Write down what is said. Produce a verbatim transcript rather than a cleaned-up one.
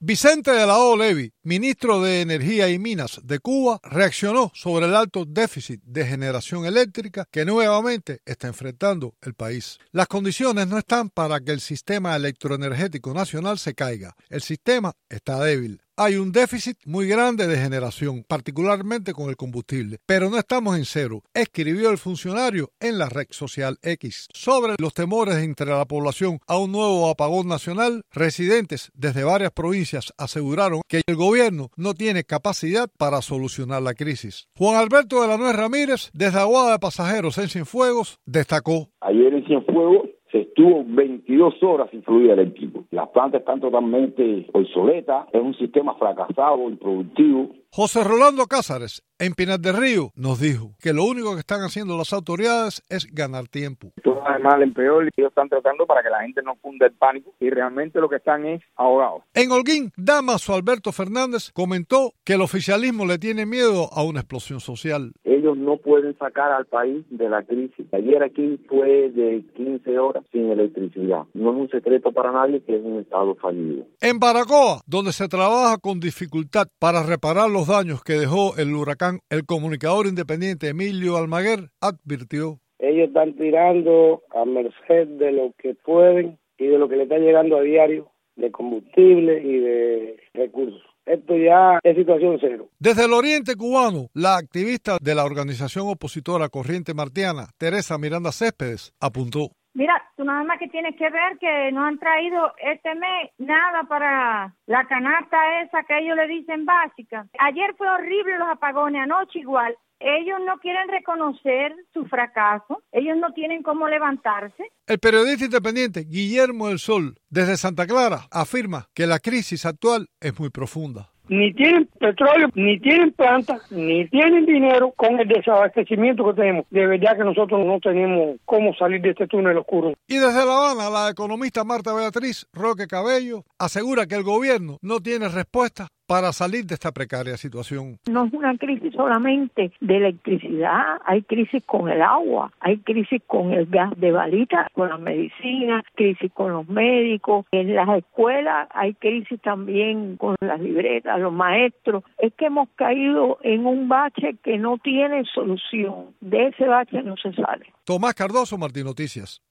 Vicente de la O. Levi, ministro de Energía y Minas de Cuba, reaccionó sobre el alto déficit de generación eléctrica que nuevamente está enfrentando el país. Las condiciones no están para que el sistema electroenergético nacional se caiga. El sistema está débil. Hay un déficit muy grande de generación, particularmente con el combustible, pero no estamos en cero, escribió el funcionario en la red social X. Sobre los temores entre la población a un nuevo apagón nacional, residentes desde varias provincias aseguraron que el gobierno no tiene capacidad para solucionar la crisis. Juan Alberto de la Nuez Ramírez, desde Aguada de Pasajeros en Cienfuegos, destacó: ayer en Cienfuegos se estuvo veintidós horas sin fluir eléctrico. Las plantas están totalmente obsoletas, es un sistema fracasado, improductivo. José Rolando Cázares, en Pinar del Río, nos dijo que lo único que están haciendo las autoridades es ganar tiempo. Todo además el empeor, y ellos están tratando para que la gente no cunda el pánico y realmente lo que están es ahogados. En Holguín, Damaso Alberto Fernández comentó que el oficialismo le tiene miedo a una explosión social. Ellos no pueden sacar al país de la crisis. Ayer aquí fue de quince horas sin electricidad. No es un secreto para nadie que es un estado fallido. En Baracoa, donde se trabaja con dificultad para reparar los daños que dejó el huracán, el comunicador independiente Emilio Almaguer advirtió: ellos están tirando a merced de lo que pueden y de lo que le está llegando a diario de combustible y de recursos. Esto ya es situación cero. Desde el oriente cubano, la activista de la organización opositora Corriente Martiana, Teresa Miranda Céspedes, apuntó: mira, tú nada más que tienes que ver que no han traído este mes nada para la canasta esa que ellos le dicen básica. Ayer fue horrible los apagones, anoche igual. Ellos no quieren reconocer su fracaso, ellos no tienen cómo levantarse. El periodista independiente Guillermo del Sol, desde Santa Clara, afirma que la crisis actual es muy profunda. Ni tienen petróleo, ni tienen plantas, ni tienen dinero. Con el desabastecimiento que tenemos, de verdad que nosotros no tenemos cómo salir de este túnel oscuro. Y desde La Habana, la economista Marta Beatriz Roque Cabello asegura que el gobierno no tiene respuesta para salir de esta precaria situación. No es una crisis solamente de electricidad, hay crisis con el agua, hay crisis con el gas de balita, con la medicina, crisis con los médicos, en las escuelas hay crisis también con las libretas, los maestros. Es que hemos caído en un bache que no tiene solución, de ese bache no se sale. Tomás Cardoso, Martín Noticias.